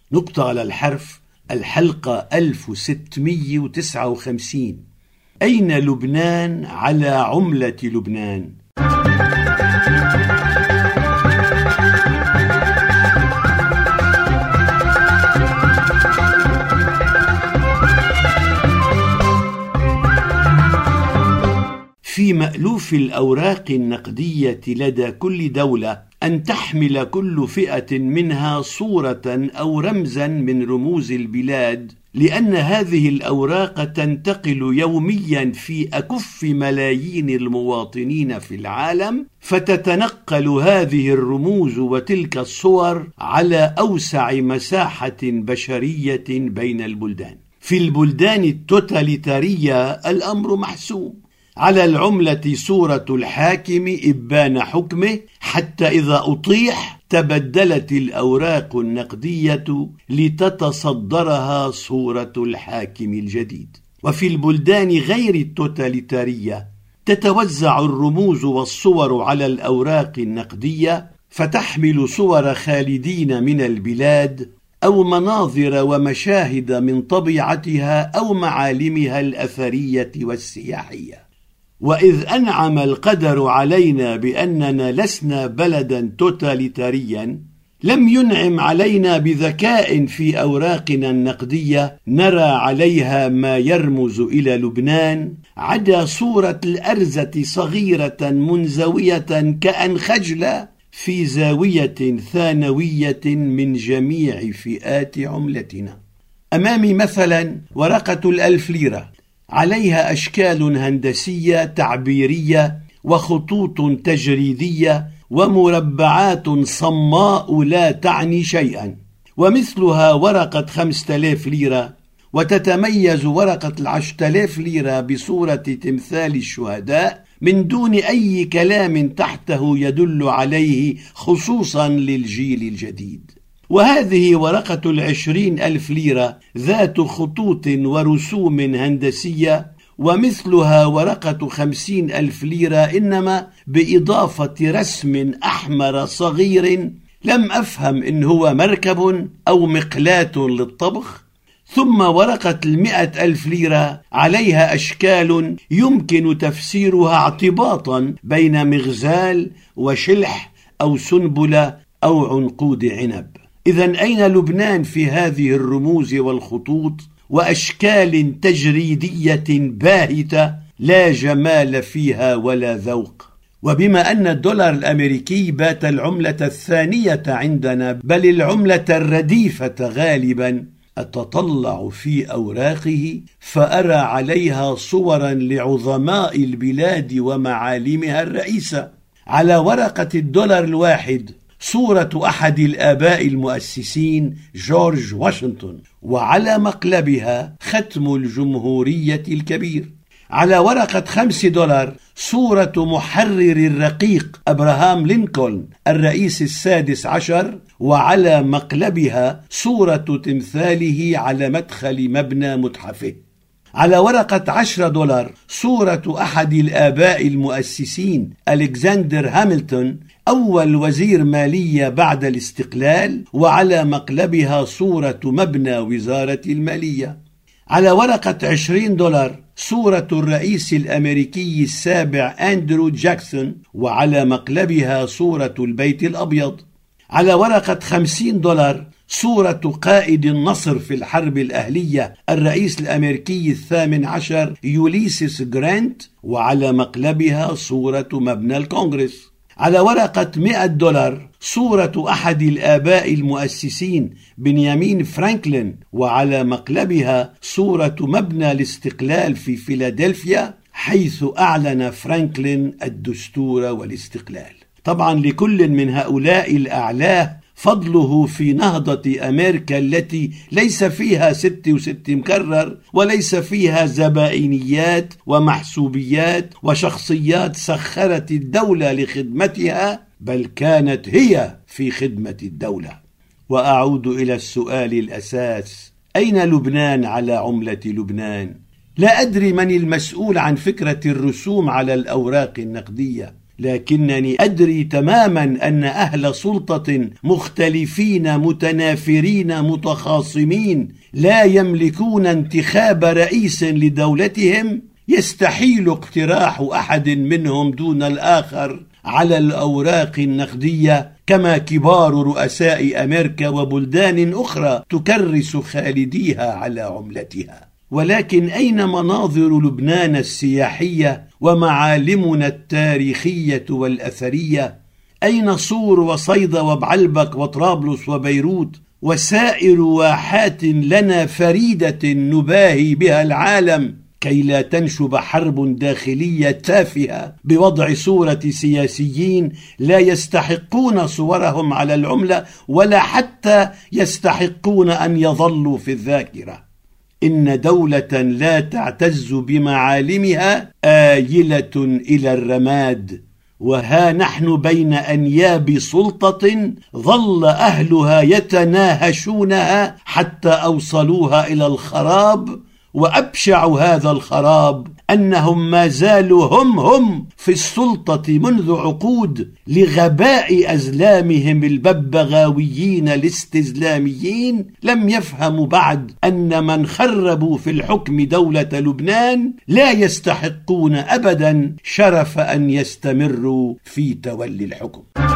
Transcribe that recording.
نقطة على الحرف. الحلقة 1659. أين لبنان على عملة لبنان؟ في مألوف الأوراق النقدية لدى كل دولة أن تحمل كل فئة منها صورة أو رمزا من رموز البلاد، لأن هذه الأوراق تنتقل يوميا في أكف ملايين المواطنين في العالم، فتتنقل هذه الرموز وتلك الصور على أوسع مساحة بشرية بين البلدان. في البلدان التوتاليتارية الأمر محسوم، على العملة صورة الحاكم إبان حكمه، حتى إذا أطيح تبدلت الأوراق النقدية لتتصدرها صورة الحاكم الجديد. وفي البلدان غير التوتاليتارية تتوزع الرموز والصور على الأوراق النقدية، فتحمل صور خالدين من البلاد أو مناظر ومشاهد من طبيعتها أو معالمها الأثرية والسياحية. وإذ أنعم القدر علينا بأننا لسنا بلدا توتاليتاريا، لم ينعم علينا بذكاء في أوراقنا النقدية نرى عليها ما يرمز إلى لبنان، عدا صورة الأرزة صغيرة منزوية كأنخجلة في زاوية ثانوية من جميع فئات عملتنا. أمامي مثلا ورقة 1000 ليرة، عليها أشكال هندسية تعبيرية وخطوط تجريدية ومربعات صماء لا تعني شيئا، ومثلها ورقة 5000 ليرة. وتتميز ورقة 10000 ليرة بصورة تمثال الشهداء من دون أي كلام تحته يدل عليه، خصوصا للجيل الجديد. وهذه ورقة 20,000 ليرة ذات خطوط ورسوم هندسية، ومثلها ورقة 50,000 ليرة إنما بإضافة رسم أحمر صغير لم أفهم إن هو مركب أو مقلاة للطبخ. ثم ورقة 100,000 ليرة عليها أشكال يمكن تفسيرها اعتباطا بين مغزال وشلح أو سنبلة أو عنقود عنب. إذن أين لبنان في هذه الرموز والخطوط وأشكال تجريدية باهتة لا جمال فيها ولا ذوق؟ وبما أن الدولار الأمريكي بات العملة الثانية عندنا، بل العملة الرديفة غالبا، أتطلع في أوراقه فأرى عليها صورا لعظماء البلاد ومعالمها الرئيسة. على ورقة الدولار الواحد صورة أحد الآباء المؤسسين جورج واشنطن، وعلى مقلبها ختم الجمهورية الكبير. على ورقة 5 دولار صورة محرر الرقيق أبراهام لينكولن الرئيس السادس عشر، وعلى مقلبها صورة تمثاله على مدخل مبنى متحفه. على ورقة 10 دولار صورة أحد الآباء المؤسسين ألكسندر هاملتون أول وزير مالية بعد الاستقلال، وعلى مقلبها صورة مبنى وزارة المالية. على ورقة 20 دولار صورة الرئيس الأمريكي السابع أندرو جاكسون، وعلى مقلبها صورة البيت الأبيض. على ورقة 50 دولار صورة قائد النصر في الحرب الأهلية الرئيس الأمريكي الثامن عشر يوليسيس جرانت، وعلى مقلبها صورة مبنى الكونغرس. على ورقة 100 دولار صورة أحد الآباء المؤسسين بنيامين فرانكلين، وعلى مقلبها صورة مبنى الاستقلال في فيلادلفيا، حيث أعلن فرانكلين الدستور والاستقلال. طبعا لكل من هؤلاء الأعلاه فضله في نهضة أمريكا التي ليس فيها 6 مكرر، وليس فيها زبائنيات ومحسوبيات وشخصيات سخرت الدولة لخدمتها، بل كانت هي في خدمة الدولة. وأعود إلى السؤال الأساس: أين لبنان على عملة لبنان؟ لا أدري من المسؤول عن فكرة الرسوم على الأوراق النقدية، لكنني أدري تماما أن أهل سلطة مختلفين متنافرين متخاصمين لا يملكون انتخاب رئيس لدولتهم يستحيل اقتراح أحد منهم دون الآخر على الأوراق النقدية، كما كبار رؤساء أمريكا وبلدان أخرى تكرس خالديها على عملتها. ولكن أين مناظر لبنان السياحية ومعالمنا التاريخية والأثرية؟ أين صور وصيدا وبعلبك وطرابلس وبيروت وسائر واحات لنا فريدة نباهي بها العالم كي لا تنشب حرب داخلية تافهة بوضع صورة سياسيين لا يستحقون صورهم على العملة ولا حتى يستحقون أن يظلوا في الذاكرة؟ إن دولة لا تعتز بمعالمها آيلة إلى الرماد، وها نحن بين أنياب سلطة ظل أهلها يتناهشونها حتى أوصلوها إلى الخراب. وأبشع هذا الخراب أنهم ما زالوا هم في السلطة منذ عقود لغباء أزلامهم الببغاويين الاستزلاميين. لم يفهموا بعد أن من خربوا في الحكم دولة لبنان لا يستحقون أبدا شرف أن يستمروا في تولي الحكم.